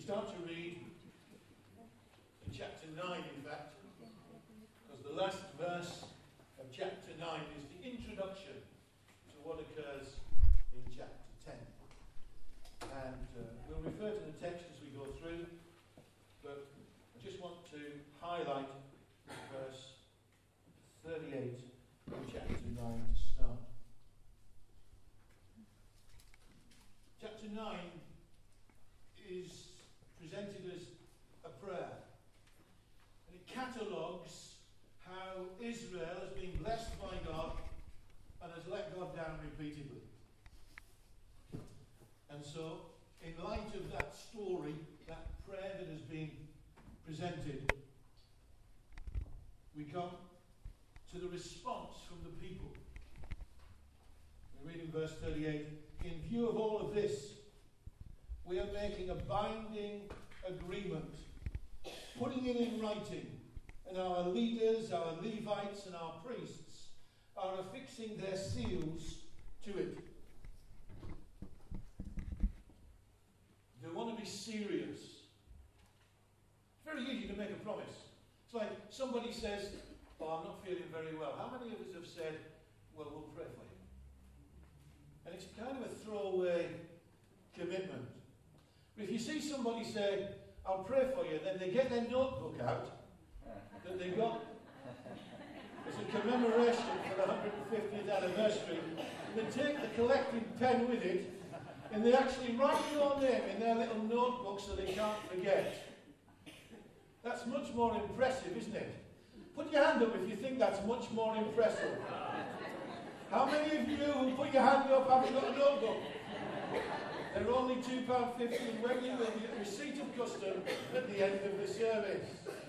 start to read in chapter 9, in fact, because the last verse of chapter 9 is the introduction to what occurs in chapter 10. And we'll refer to the text as we go through, but I just want to highlight verse 38 in chapter 9 to start. Chapter 9 is presented as a prayer, and it catalogues how Israel has been blessed by God and has let God down repeatedly. And so, in light of that story, that prayer that has been presented, we come to the response from the people. We read in verse 38, in view of all of this, we are making a binding agreement, putting it in writing, and our leaders, our Levites, and our priests are affixing their seals to it. They want to be serious. It's very easy to make a promise. It's like somebody says, oh, I'm not feeling very well. How many of us have said, well, we'll pray for you? And it's kind of a throwaway commitment. But if you see somebody say, I'll pray for you, then they get their notebook out that they got as a commemoration for the 150th anniversary, and they take the collecting pen with it, and they actually write your name in their little notebook so they can't forget. That's much more impressive, isn't it? Put your hand up if you think that's much more impressive. How many of you who put your hand up haven't got a notebook? They're only £2.50 and when you will get receipt of custom at the end of the service.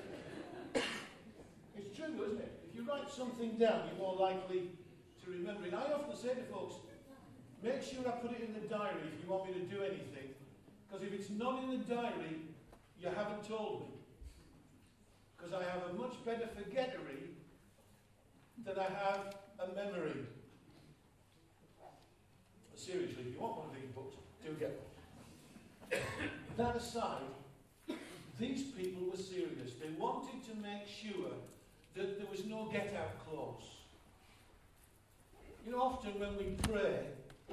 It's true, isn't it? If you write something down, you're more likely to remember it. I often say to folks, make sure I put it in the diary if you want me to do anything. Because if it's not in the diary, you haven't told me. Because I have a much better forgettery than I have a memory. But seriously, if you want one of these books, do get one. That aside, these people were serious. They wanted to make sure that there was no get-out clause. You know, often when we pray,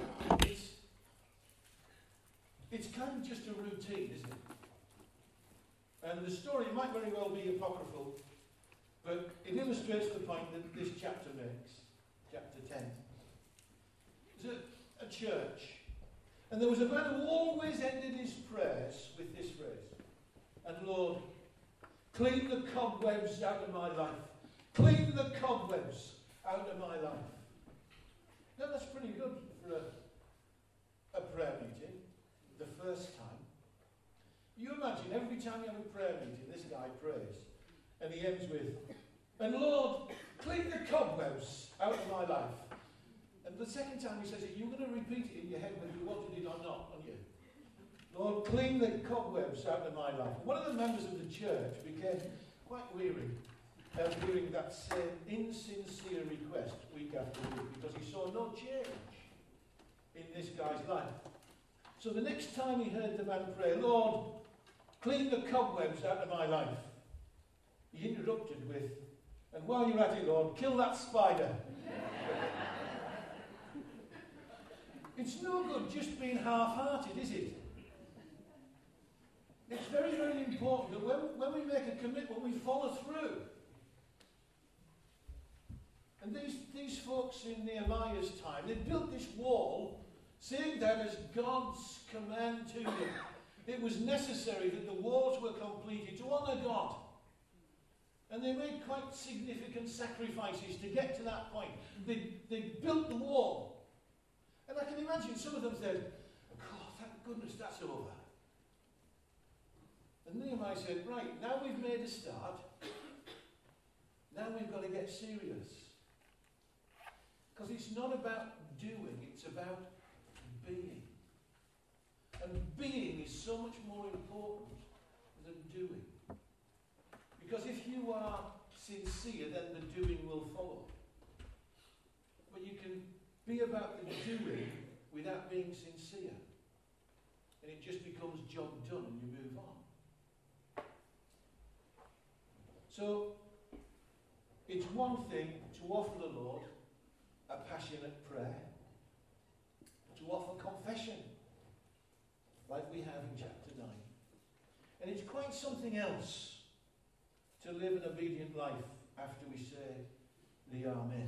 it's kind of just a routine, isn't it? And the story might very well be apocryphal, but it illustrates the point that this chapter makes, chapter 10. There's a church, and there was a man who always ended his prayers with this phrase, and Lord, clean the cobwebs out of my life. Clean the cobwebs out of my life. Now that's pretty good for a prayer meeting, the first time. You imagine every time you have a prayer meeting, this guy prays, and he ends with, and Lord, clean the cobwebs out of my life. And the second time he says it, you're going to repeat it in your head whether you wanted it or not, aren't you? Lord, clean the cobwebs out of my life. One of the members of the church became quite weary of hearing that same insincere request week after week because he saw no change in this guy's life. So the next time he heard the man pray, Lord, clean the cobwebs out of my life, he interrupted with, and while you're at it, Lord, kill that spider. It's no good just being half-hearted, is it? It's very, very important that when we make a commitment, we follow through. And these folks in Nehemiah's time, they built this wall, seeing that as God's command to them. It was necessary that the walls were completed to honour God. And they made quite significant sacrifices to get to that point. They built the wall. And I can imagine some of them said, oh, thank goodness that's over. And Nehemiah said, right, now we've made a start. Now we've got to get serious. Because it's not about doing, it's about being. And being is so much more important than doing. Because if you are sincere, then the doing will follow. But you can be about the doing without being sincere. and it just becomes job done and you move on. So, it's one thing to offer the Lord a passionate prayer, to offer confession, like we have in chapter 9. And it's quite something else to live an obedient life after we say the Amen.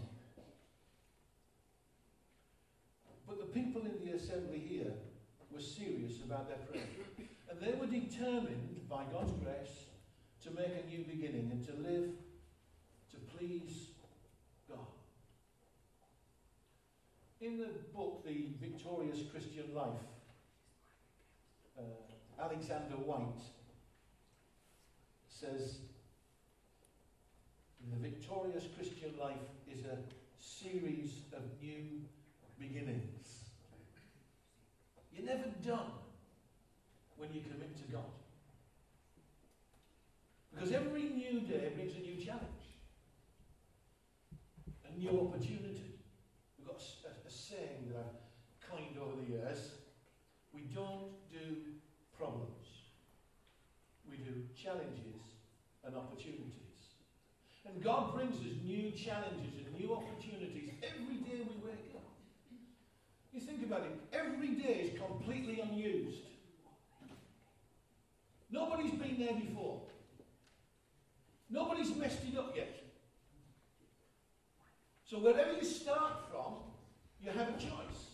But the people in the assembly here were serious about their prayer. And they were determined, by God's grace, to make a new beginning and to live to please God. In the book, The Victorious Christian Life, Alexander White says, the victorious Christian life is a series of new beginnings. You're never done when you commit to God. Because every new day brings a new challenge, a new opportunity. We've got a saying that I've coined over the years. We don't do problems. We do challenges and opportunities. And God brings us new challenges and new opportunities every day we wake up. You think about it, every day is completely unused. Nobody's been there before. Nobody's messed it up yet. So wherever you start from, you have a choice.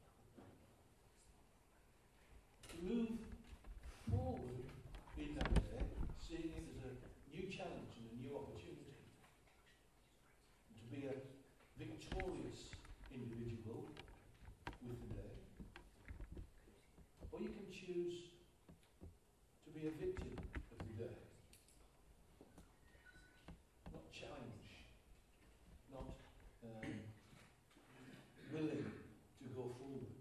To move forward in that day, seeing it as a new challenge and a new opportunity. And to be a victorious individual with the day. Or you can choose to be a victim of the day. Not challenge. Not willing to go forward.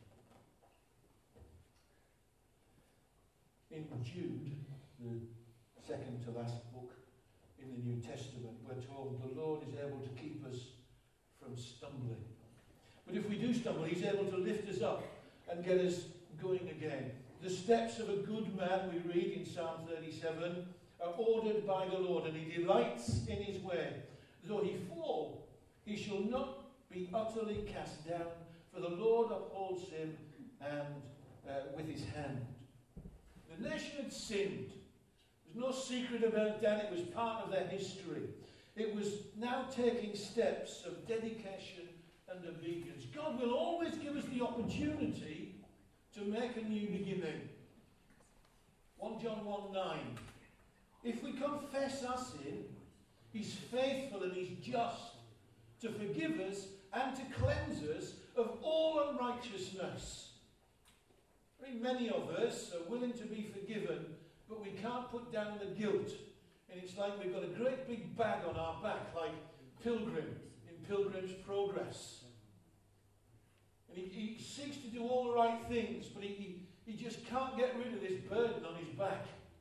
In Jude, the second to last book in the New Testament, we're told the Lord is able to keep us from stumbling. But if we do stumble, He's able to lift us up and get us going again. The steps of a good man, we read in Psalm 37, are ordered by the Lord, and He delights in His way. Though he fall, he shall not be utterly cast down, for the Lord upholds him and with His hand. The nation had sinned. There's no secret about that. It was part of their history. It was now taking steps of dedication and obedience. God will always give us the opportunity to make a new beginning. 1 John 1:9. If we confess our sin, He's faithful and He's just to forgive us and to cleanse us of all unrighteousness. Very many of us are willing to be forgiven, but we can't put down the guilt. And it's like we've got a great big bag on our back, like Pilgrim in Pilgrim's Progress. And he seeks to do all the right things, but he just can't get rid of this burden on his back.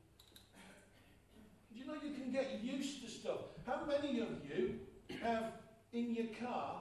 Do you know you can get used to stuff? How many of you have in your car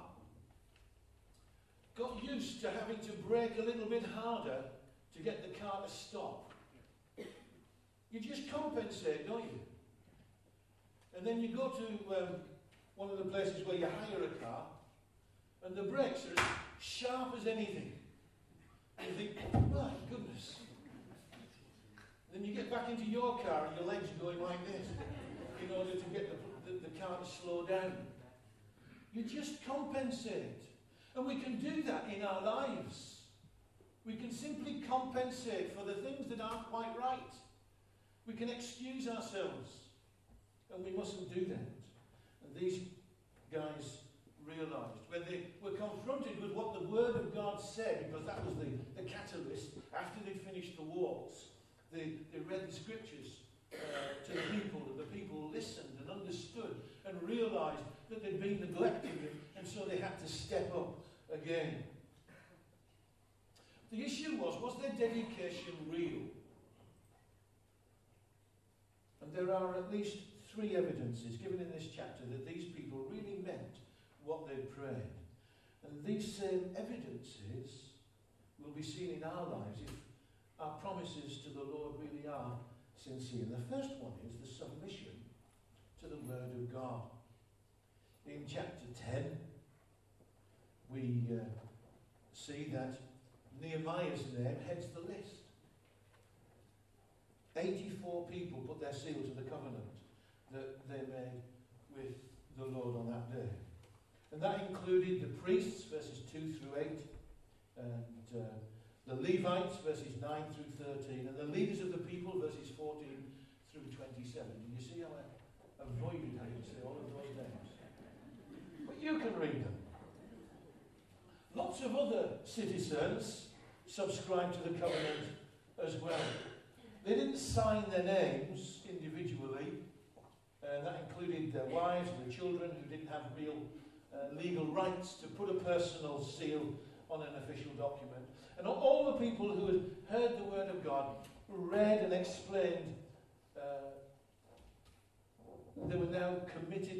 got used to having to brake a little bit harder to get the car to stop? You just compensate, don't you? And then you go to one of the places where you hire a car, and the brakes are as sharp as anything. And you think, my goodness. Then you get back into your car and your legs are going like this in order to get the car to slow down. You just compensate. And we can do that in our lives. We can simply compensate for the things that aren't quite right. We can excuse ourselves. And we mustn't do that. And these guys realised when they were confronted with what the Word of God said, because that was the catalyst, after they finished the walls, they read the Scriptures to the people, and the people listened and understood and realised that they'd been neglecting it, and so they had to step up again. The issue was their dedication real? And there are at least 3 evidences given in this chapter that these people really meant what they prayed. And these same evidences will be seen in our lives if our promises to the Lord really are sincere. The first one is the submission to the Word of God. In chapter 10, we see that Nehemiah's name heads the list. 84 people put their seal to the covenant that they made with the Lord on that day. And that included the priests, verses 2 through 8, and the Levites, verses 9 through 13, and the leaders of the people, verses 14 through 27. Did you see how I avoided having to say all of those names? But you can read them. Lots of other citizens subscribed to the covenant as well. They didn't sign their names individually, and that included their wives and their children who didn't have real legal rights to put a personal seal on an official document. And all the people who had heard the word of God read and explained, they were now committed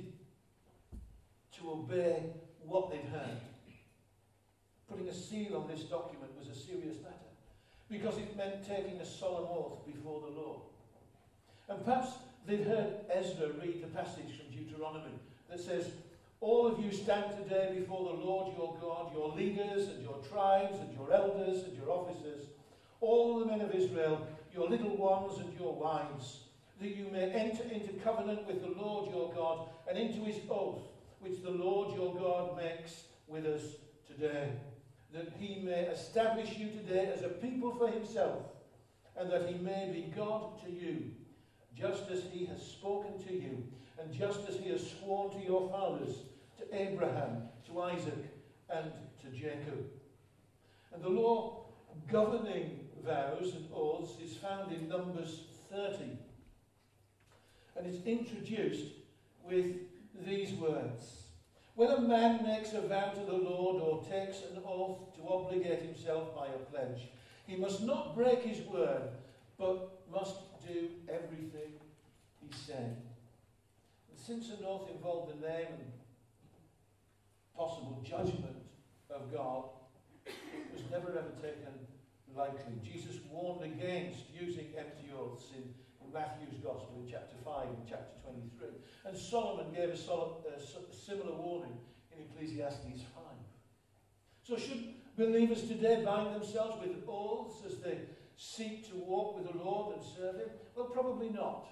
to obey what they'd heard. Putting a seal on this document was a serious matter, because it meant taking a solemn oath before the Lord. And perhaps they'd heard Ezra read the passage from Deuteronomy that says, "All of you stand today before the Lord your God, your leaders and your tribes and your elders and your officers, all the men of Israel, your little ones and your wives, that you may enter into covenant with the Lord your God and into his oath, which the Lord your God makes with us today, that he may establish you today as a people for himself, and that he may be God to you, just as he has spoken to you, and just as he has sworn to your fathers, to Abraham, to Isaac, and to Jacob." And the law governing vows and oaths is found in Numbers 30. And it's introduced with these words. "When a man makes a vow to the Lord or takes an oath to obligate himself by a pledge, he must not break his word, but must do everything he said." And since an oath involved the name and possible judgment of God, it was never ever taken lightly. Jesus warned against using empty oaths in Matthew's Gospel in chapter 5 and chapter 23. And Solomon gave a similar warning in Ecclesiastes 5. So should believers today bind themselves with oaths as they seek to walk with the Lord and serve him? Well, probably not.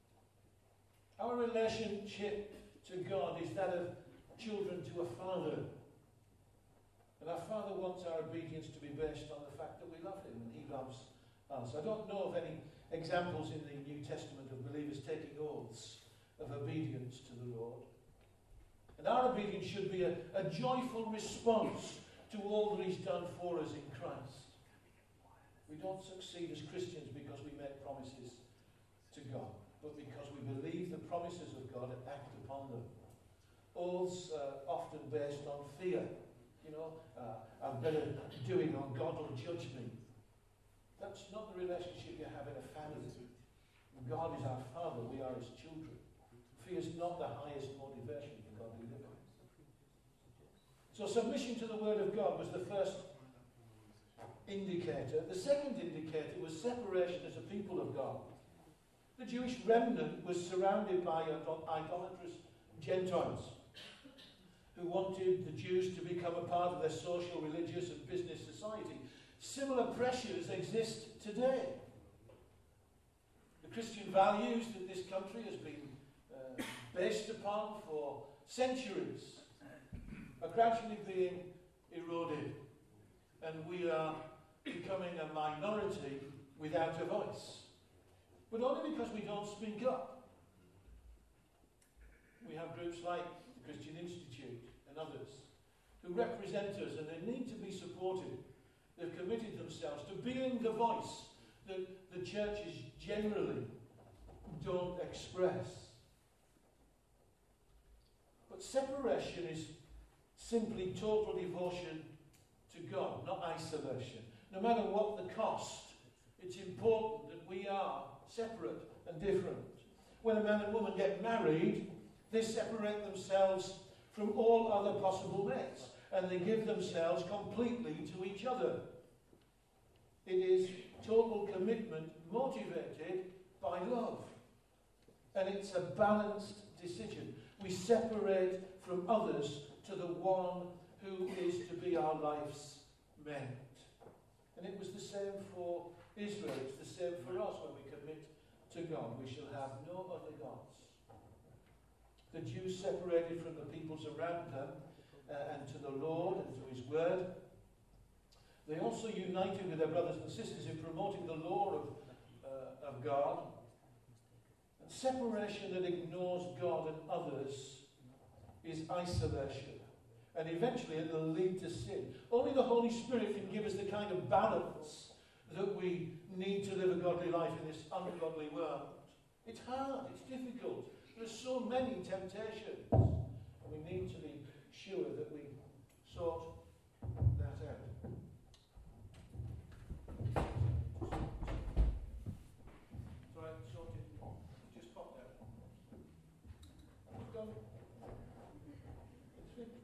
Our relationship to God is that of children to a father. And our Father wants our obedience to be based on the fact that we love him and he loves us. I don't know of any examples in the New Testament of believers taking oaths of obedience to the Lord. And our obedience should be a joyful response to all that he's done for us in Christ. We don't succeed as Christians because we make promises to God, but because we believe the promises of God and act upon them. Oaths are often based on fear. I'm better doing or God will judge me. That's not the relationship you have in a family. God is our Father, we are his children. Fear is not the highest motivation for godly living. So submission to the Word of God was the first indicator. The second indicator was separation as a people of God. The Jewish remnant was surrounded by idolatrous Gentiles who wanted the Jews to become a part of their social, religious and business society. Similar pressures exist today. The Christian values that this country has been based upon for centuries are gradually being eroded, and we are becoming a minority without a voice. But only because we don't speak up. We have groups like the Christian Institute and others who represent us, and they need to be supported. They've committed themselves to being the voice that the churches generally don't express. But separation is simply total devotion to God, not isolation. No matter what the cost, it's important that we are separate and different. When a man and woman get married, they separate themselves from all other possible mates, and they give themselves completely to each other. It is total commitment motivated by love. And it's a balanced decision. We separate from others to the one who is to be our life's mate. And it was the same for Israel. It's the same for us when we commit to God. We shall have no other gods. The Jews separated from the peoples around them and to the Lord and to his word. They also united with their brothers and sisters in promoting the law of God. And separation that ignores God and others is isolation. And eventually it will lead to sin. Only the Holy Spirit can give us the kind of balance that we need to live a godly life in this ungodly world. It's hard, it's difficult. There are so many temptations. And we need to be sure that we sort that out. Right, sorted. Just pop there. It's gone. It's finished.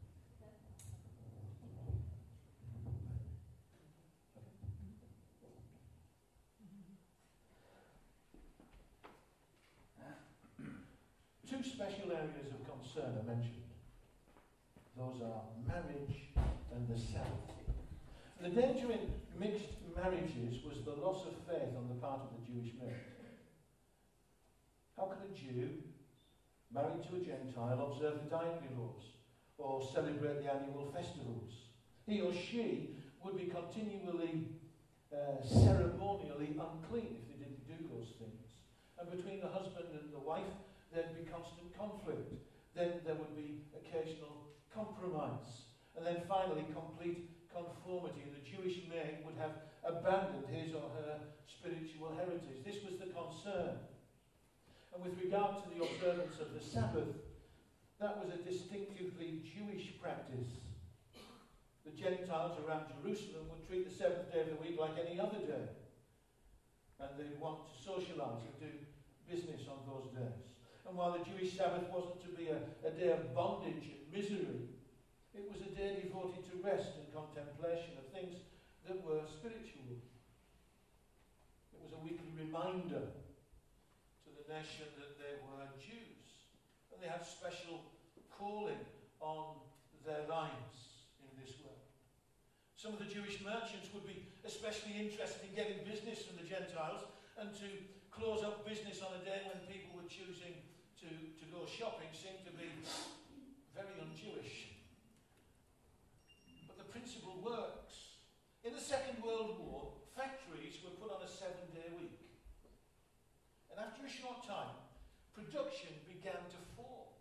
Two special areas of concern are mentioned. Those are marriage and the Sabbath. The danger in mixed marriages was the loss of faith on the part of the Jewish mate. How could a Jew married to a Gentile observe the dietary laws or celebrate the annual festivals? He or she would be continually ceremonially unclean if they didn't do those things. And between the husband and the wife, there'd be constant conflict. Then there would be occasional compromise. And then finally, complete conformity. And the Jewish mate would have abandoned his or her spiritual heritage. This was the concern. And with regard to the observance of the Sabbath, that was a distinctively Jewish practice. The Gentiles around Jerusalem would treat the seventh day of the week like any other day. And they'd want to socialise and do business on those days. And while the Jewish Sabbath wasn't to be a day of bondage and misery, it was a day devoted to rest and contemplation of things that were spiritual. It was a weekly reminder to the nation that they were Jews. And they had special calling on their lives in this world. Some of the Jewish merchants would be especially interested in getting business from the Gentiles and to close up business on a day when people were choosing to go shopping seemed to be very un-Jewish. But the principle works. In the Second World War, factories were put on a 7-day week. And after a short time, production began to fall.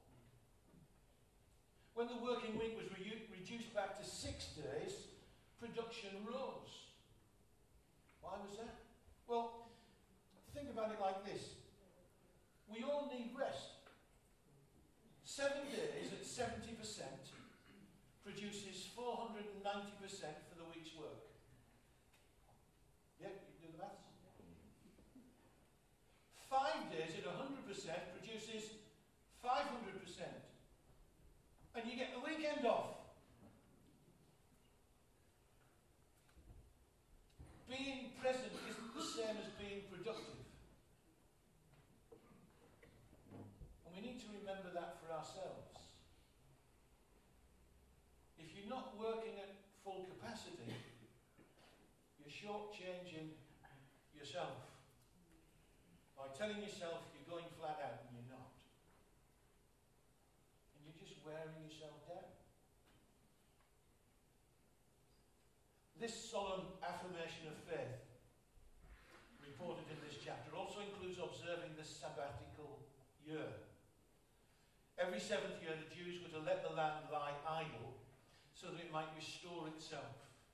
When the working week was reduced back to 6 days, production rose. Why was that? Well, think about it like this. We all need rest. 7 days at 70% produces 490% for the week's work. Yeah, you can do the maths. 5 days at 100% produces 500%. And you get the weekend off. Being present isn't the same as being productive. And we need to remember that for ourselves. If you're not working at full capacity, you're shortchanging yourself by telling yourself you're going flat out and you're not. And you're just wearing yourself down. This solemn affirmation of faith, reported in this chapter, also includes observing the sabbatical year. Every 7th year, the Jews were to let the land lie idle so that it might restore itself.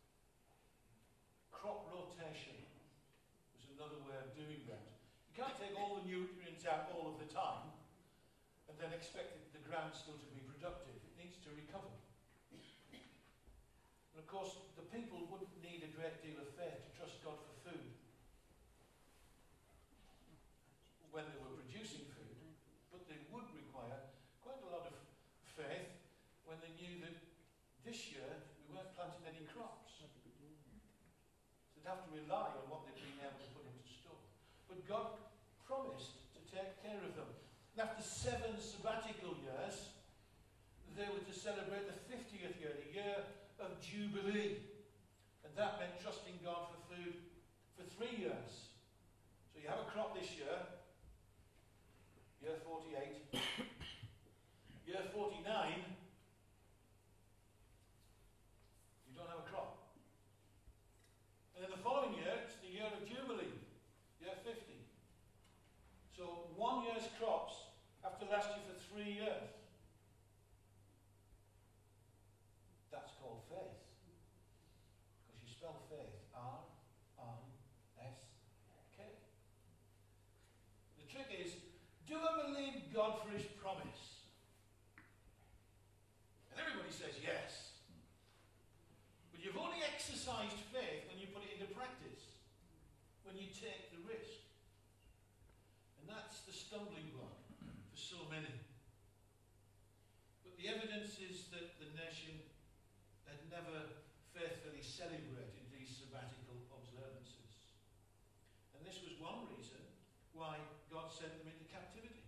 Crop rotation was another way of doing that. You can't take all the nutrients out all of the time and then expect the ground still to be productive. It needs to recover. And of course, the people wouldn't need a great deal of faith to trust God for food when they were producing food, but they would require quite a lot of faith when they knew that this year we weren't planting any crops. So They'd have to rely on what they'd been able to put into store. But God promised to take care of them. And after 7 sabbatical years, they were to celebrate the 50th year, the year of Jubilee. And that meant trusting God for food for 3 years. So you have a crop this year, year 48. Year 49, you don't have a crop. And then the following year, it's the year of Jubilee, year 50. So 1 year's crops have to last you for 3 years. That's called faith. Because you spell faith R-I-S-K. The trick is, do I believe God for his promise? And everybody says yes. But you've only exercised faith when you put it into practice. When you take the risk. And that's the stumbling block for so many. But the evidence is that the nation had never faithfully celebrated these sabbatical observances. And this was one reason why God sent them into captivity.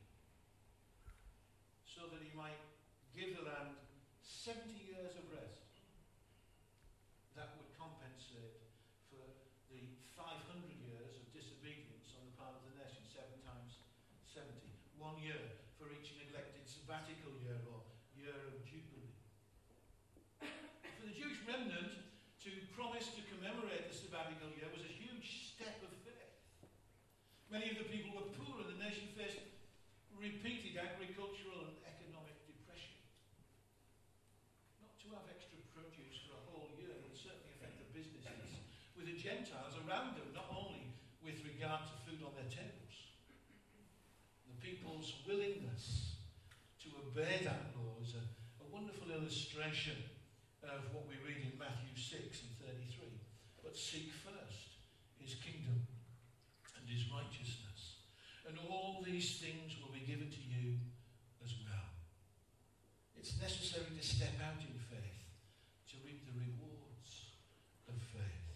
So that he might give the land 70 years of rest. That would compensate for the 500 years of disobedience on the part of the nation, 7 times 70. 1 year for each neglected sabbatical year or year of Jubilee. For the Jewish remnant to promise to commemorate the sabbatical year was a huge step of faith. Many of the people were poor and the nation faced repeated agricultural and economic depression. Not to have extra produce for a whole year would certainly affect the businesses with the Gentiles around them, not only with regard to food on their tables. The people's willingness to obey that law is a wonderful illustration of what we read in Matthew 6 and 33. But seek first his kingdom and his righteousness, and all these things will be given to you as well. It's necessary to step out in faith to reap the rewards of faith.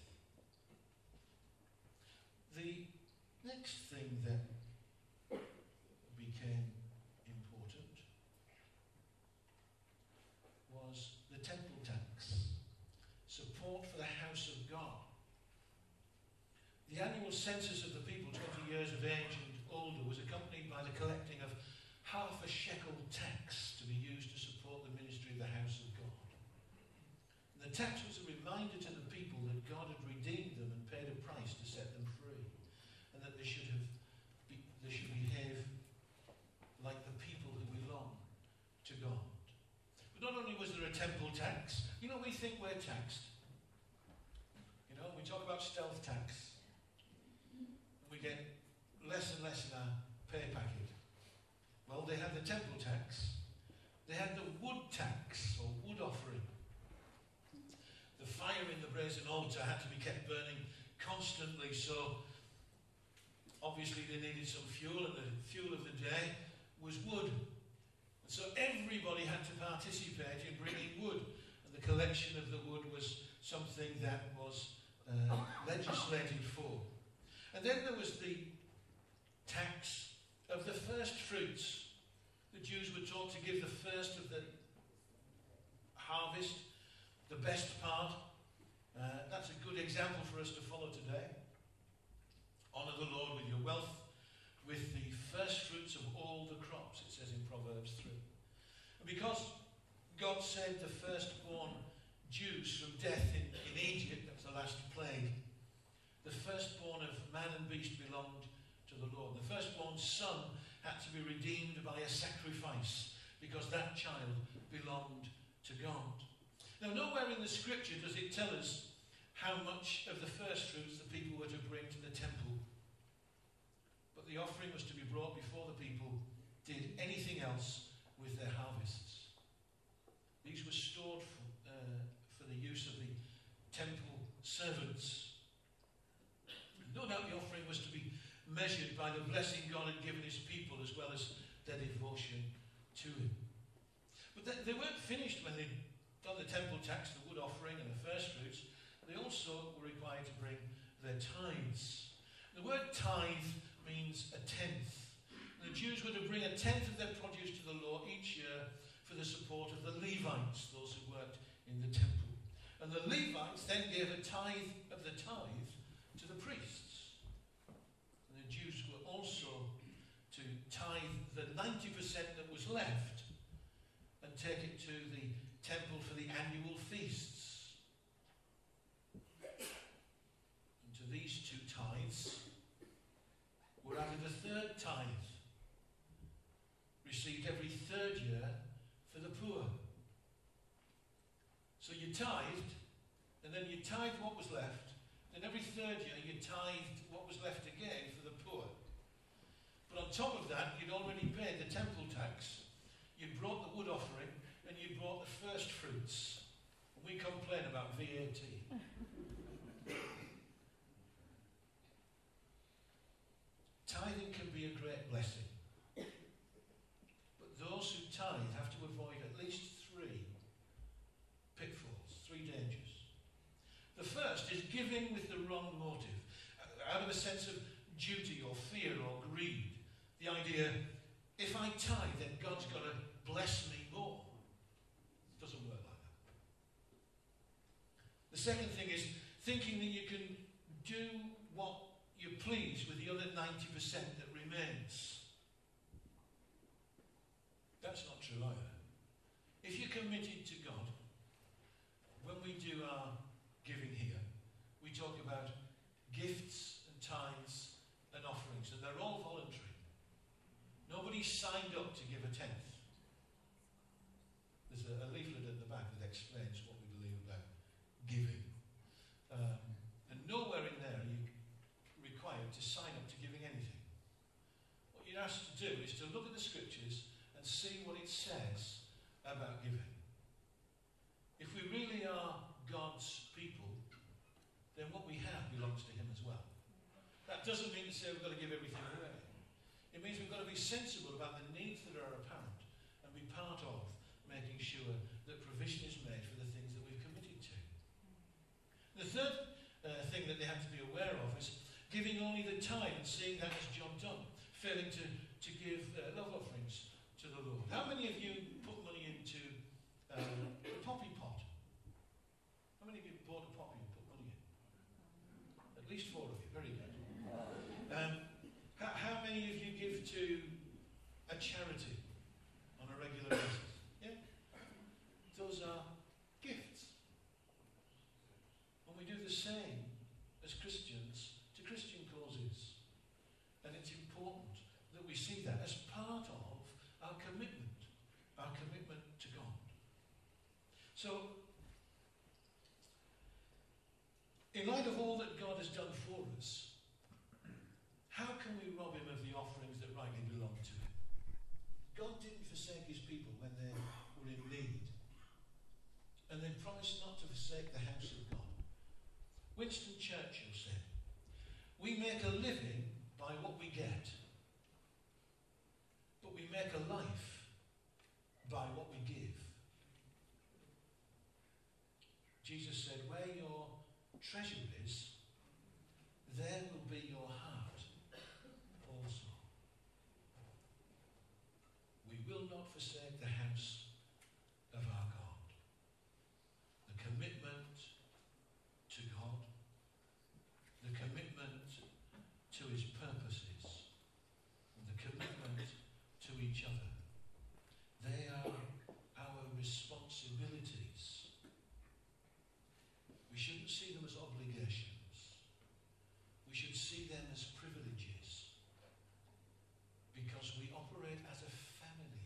The next thing that became important was the temple tax, support for the house of God. The annual census of the people 20 years of age and older was accompanied by the collecting of half a shekel tax to be used to support the ministry of the house of God. And the tax was a reminder to the people that God had redeemed them and paid a price to set them free, and that they should behave like the people who belong to God. But not only was there a temple tax, we think we're taxed. We talk about stealth tax. We get less and less in our pay packet. Well, they had the temple tax. They had the wood tax, or wood offering. The fire in the brazen altar had to be kept burning constantly, so obviously they needed some fuel, and the fuel of the day was wood. And so everybody had to participate in bringing wood, and the collection of the wood was something that was legislated for. And then there was the tax of the first fruits. The Jews were taught to give the first of the harvest, the best part. That's a good example for us to follow today. Honour the Lord with your wealth, with the first fruits of all the crops, it says in Proverbs 3. And because God saved the firstborn Jews from death in Egypt, that's the last plague, the firstborn of man and beast belonged to the Lord. The firstborn son had to be redeemed by a sacrifice because that child belonged to God. Now, nowhere in the scripture does it tell us how much of the first fruits the people were to bring to the temple. But the offering was to be brought before the people did anything else with their harvests. These were stored for the use of the temple servants. No doubt the offering was to be measured by the blessing God had given his people, as well as their devotion to him. But they weren't finished when they'd done the temple tax, the wood offering and the first fruits. They also were required to bring their tithes. The word tithe means a tenth. The Jews were to bring a tenth of their produce to the Lord each year for the support of the Levites, those who worked in the temple. And the Levites then gave a tithe of the tithe to the priests. And the Jews were also to tithe the 90% that was left and take it to the temple for the annual feasts. And to these two tithes were added a third tithe, received every third year for the poor. So you tithed, and then you tithed what was left, then every third year you tithed what was left again for the poor. But on top of that, you'd already paid the temple tax, you'd brought the wood offering, and you'd brought the first fruits. And we complain about VAT. Tithing can be a great blessing. But those who tithe have to avoid at least three pitfalls, three dangers. The first is giving with the wrong motive, out of a sense of duty or fear or greed. The idea, if I tithe, then God's got to bless me more. It doesn't work like that. The second thing is thinking that you can do what you please with the other 90% that remains. That's not true either. If you're committed to God, when we do our giving here, we talk about gifts and tithes and offerings, and they're all voluntary. Nobody signed up to give a tenth. There's a leaflet at the back that explains what we believe about giving. And nowhere in there are you required to sign up to giving anything. What you're asked to do is to look at the scriptures and see what it says about giving. If we really are God's people, then what we have belongs to Him as well. That doesn't mean to say we've got to give everything away. It means we've got to be sensible about the needs that are apparent and be part of making sure that provision is made for the things that we've committed to. The third thing that they have to be aware of is giving only the tithe and seeing that as job done, failing to give love offerings to the Lord. How many of you put money into the poppy pot? How many of you bought a poppy and put money in? At least 4 of you. Very good. How many of you give to a charity on a regular basis? Yeah? Those are gifts. And we do the same as Christians to Christian causes. And it's important that we see that as part of our commitment to God. So, in light of all that God has done for us, how can we rob Him of the offerings that rightly belong to Him? God didn't forsake His people when they were in need. And they promised not to forsake the house of God. Winston Churchill said, "We make a living by what we get, but we make a life by what we give." Jesus said, "Where your treasure is, there will be your heart also." We will not forsake the house of our God. The commitment to God, the commitment to His purposes, and the commitment to each other. They are our responsibilities. We shouldn't see them as obligations. We should see them as privileges, because we operate as a family.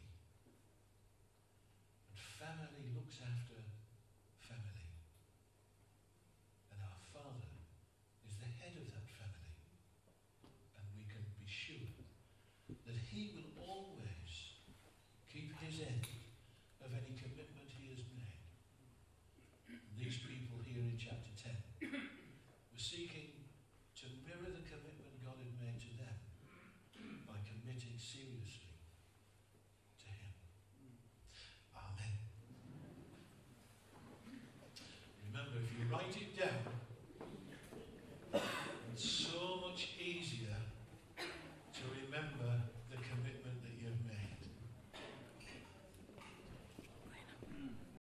And family looks after family. And our Father is the head of that family. And we can be sure that He will always keep His end of any commitment He has made. And these people here in chapter 10 were seeking to mirror the commitment God had made to them by committing seriously to Him. Amen. Remember, if you write it down,